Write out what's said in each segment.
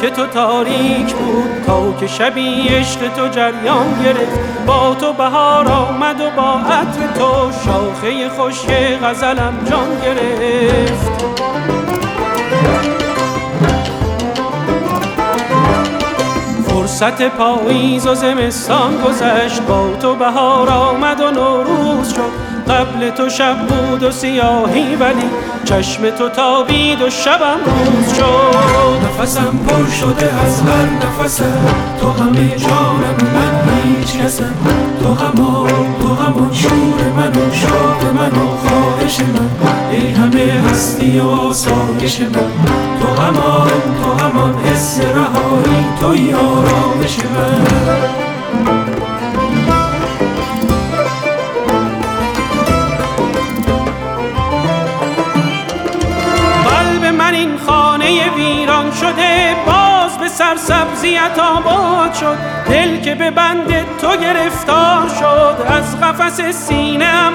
که تو تاریک بود تا که شبی عشق تو جریان گرفت. با تو بهار آمد و با عطر تو شاخه خشک غزلم جان گرفت. فرصت پاییز و زمستان گذشت، با تو بهار آمد و نوروز شد. قبل تو شب بود و سیاهی ولی چشم تو تابید و شبم روز شد. نفسم پر شده از هر نفسم، تو همه جانم و من هیچ کسم. تو همان شور من و شوق من و خواهش من، ای همه هستی و آسایش من. تو همان حس رهایی، توی آرامش من. من این خانه ویران شده باز به سرسبزیت آباد شد. دل که به بند تو گرفتار شد، از قفس سینه ام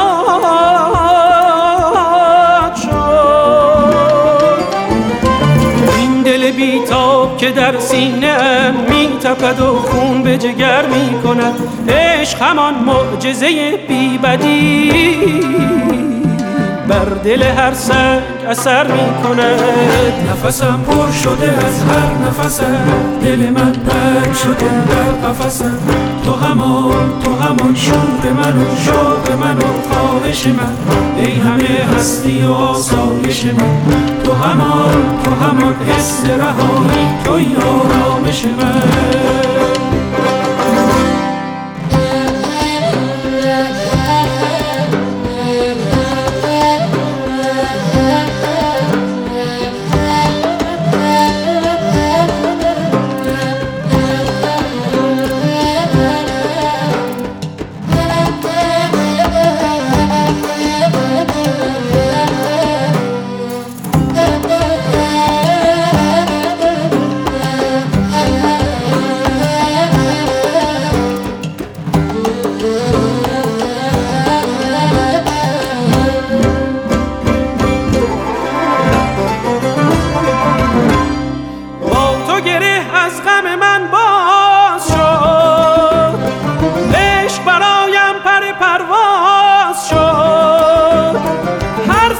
آزاد شد. این دل بیتاب که در سینه ام می تپد و خون به جگر می کند. عشق همان معجزه بی بدی بر دل هر سنگ اثر می کند. نفسم پر شده از هر نفسم، دل من بند شده در قفسم. تو همان شور من و شوق من و خواهش من، ای همه هستی و آسایش من. تو همان حس رهایی، توی آرامش من. از غم من باز شد، عشق برایم پر پرواز شد. حرف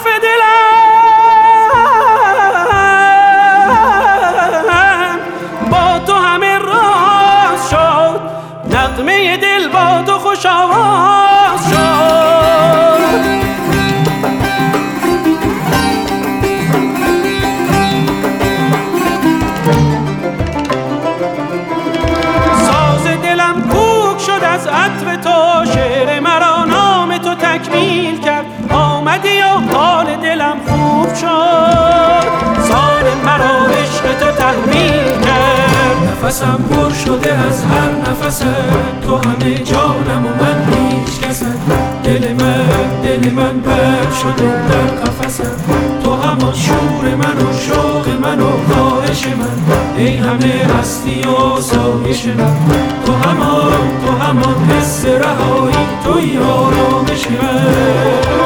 دلم با تو همه راز شد، نغمه دل با تو خوش آواز شد. از عطر تو شعر مرا نام تو تکمیل کرد. آمدی و حال دلم خوب شد، سال مرا عشق تو تحمیل کرد. نفسم پر شده از هر نفسم، تو همه جانم و من هیچ کسم. دل من بند شده در قفسم. تو همان شور من و شوق من و خواهش من، ای همه هستی و آسایش من. تو همان حس رهایی، توی آرامش من.